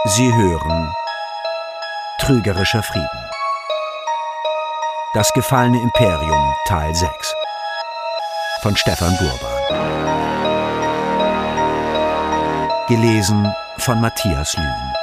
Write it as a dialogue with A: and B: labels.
A: Sie hören Trügerischer Frieden. Das gefallene Imperium Teil 6 von Stefan Burban. Gelesen von Matthias Lühn.